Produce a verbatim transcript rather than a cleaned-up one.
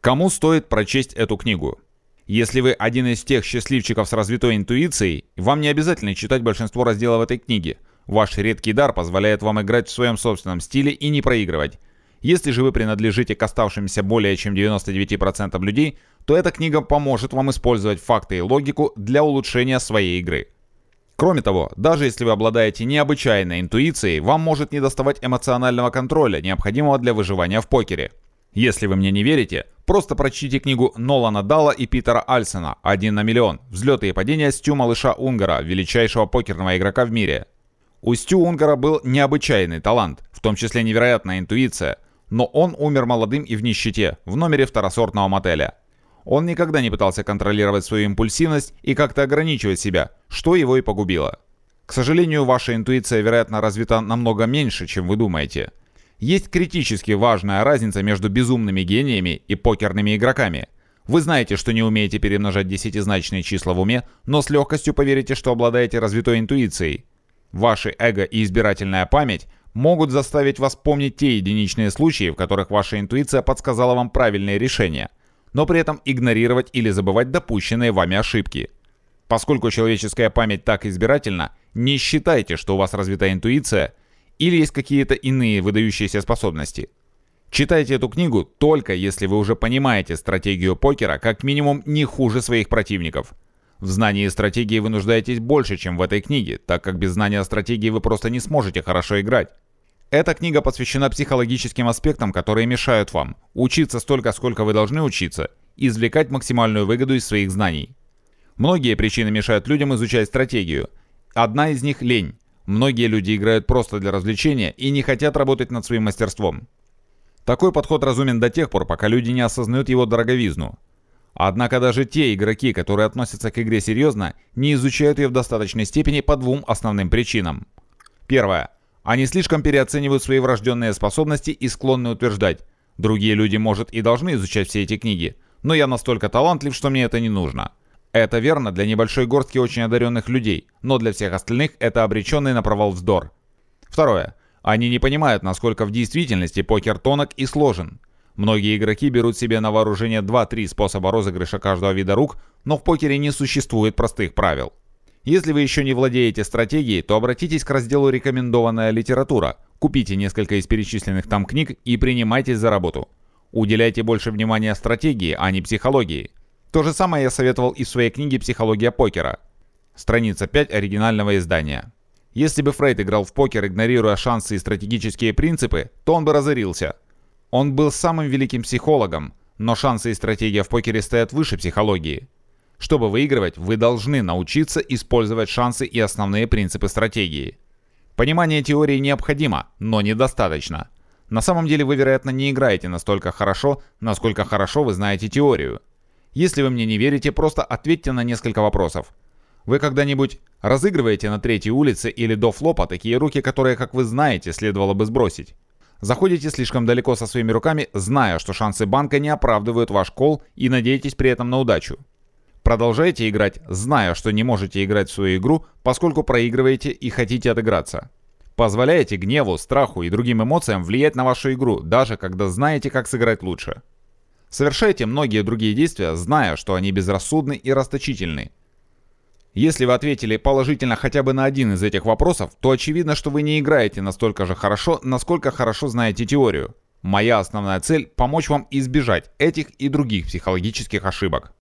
Кому стоит прочесть эту книгу? Если вы один из тех счастливчиков с развитой интуицией, вам не обязательно читать большинство разделов этой книги. Ваш редкий дар позволяет вам играть в своем собственном стиле и не проигрывать. Если же вы принадлежите к оставшимся более чем девяноста девяти процентам людей, то эта книга поможет вам использовать факты и логику для улучшения своей игры. Кроме того, даже если вы обладаете необычайной интуицией, вам может недоставать эмоционального контроля, необходимого для выживания в покере. Если вы мне не верите, просто прочтите книгу Нолана Далла и Питера Альсена «Один на миллион. Взлеты и падения Стю Малыша Унгара, величайшего покерного игрока в мире». У Стю Унгара был необычайный талант, в том числе невероятная интуиция, но он умер молодым и в нищете, в номере второсортного мотеля. Он никогда не пытался контролировать свою импульсивность и как-то ограничивать себя, что его и погубило. К сожалению, ваша интуиция, вероятно, развита намного меньше, чем вы думаете. Есть критически важная разница между безумными гениями и покерными игроками. Вы знаете, что не умеете перемножать десятизначные числа в уме, но с легкостью поверите, что обладаете развитой интуицией. Ваше эго и избирательная память могут заставить вас помнить те единичные случаи, в которых ваша интуиция подсказала вам правильные решения, но при этом игнорировать или забывать допущенные вами ошибки. Поскольку человеческая память так избирательна, не считайте, что у вас развита интуиция или есть какие-то иные выдающиеся способности. Читайте эту книгу только если вы уже понимаете стратегию покера как минимум не хуже своих противников. В знании стратегии вы нуждаетесь больше, чем в этой книге, так как без знания стратегии вы просто не сможете хорошо играть. Эта книга посвящена психологическим аспектам, которые мешают вам учиться столько, сколько вы должны учиться, и извлекать максимальную выгоду из своих знаний. Многие причины мешают людям изучать стратегию. Одна из них – лень. Многие люди играют просто для развлечения и не хотят работать над своим мастерством. Такой подход разумен до тех пор, пока люди не осознают его дороговизну. Однако даже те игроки, которые относятся к игре серьезно, не изучают ее в достаточной степени по двум основным причинам. Первое. Они слишком переоценивают свои врожденные способности и склонны утверждать: другие люди, может, и должны изучать все эти книги, но я настолько талантлив, что мне это не нужно. Это верно для небольшой горстки очень одаренных людей, но для всех остальных это обреченный на провал вздор. Второе. Они не понимают, насколько в действительности покер тонок и сложен. Многие игроки берут себе на вооружение два-три способа розыгрыша каждого вида рук, но в покере не существует простых правил. Если вы еще не владеете стратегией, то обратитесь к разделу «Рекомендованная литература», купите несколько из перечисленных там книг и принимайтесь за работу. Уделяйте больше внимания стратегии, а не психологии. То же самое я советовал и в своей книге «Психология покера». Страница пять оригинального издания. Если бы Фрейд играл в покер, игнорируя шансы и стратегические принципы, то он бы разорился. Он был самым великим психологом, но шансы и стратегия в покере стоят выше психологии. Чтобы выигрывать, вы должны научиться использовать шансы и основные принципы стратегии. Понимание теории необходимо, но недостаточно. На самом деле вы, вероятно, не играете настолько хорошо, насколько хорошо вы знаете теорию. Если вы мне не верите, просто ответьте на несколько вопросов. Вы когда-нибудь разыгрываете на третьей улице или до флопа такие руки, которые, как вы знаете, следовало бы сбросить? Заходите слишком далеко со своими руками, зная, что шансы банка не оправдывают ваш кол, и надеетесь при этом на удачу. Продолжайте играть, зная, что не можете играть в свою игру, поскольку проигрываете и хотите отыграться. Позволяете гневу, страху и другим эмоциям влиять на вашу игру, даже когда знаете, как сыграть лучше. Совершайте многие другие действия, зная, что они безрассудны и расточительны. Если вы ответили положительно хотя бы на один из этих вопросов, то очевидно, что вы не играете настолько же хорошо, насколько хорошо знаете теорию. Моя основная цель – помочь вам избежать этих и других психологических ошибок.